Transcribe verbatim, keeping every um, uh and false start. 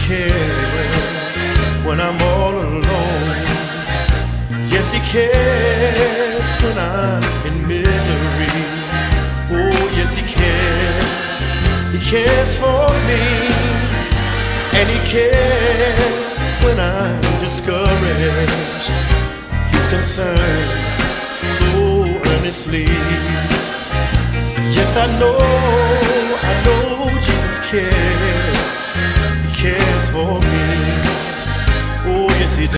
cares when I'm all alone. Yes, He cares when I'm in misery. Oh, yes, He cares. He cares for me. And He cares when I'm discouraged. He's concerned so earnestly. Yes, I know, I know Jesus cares.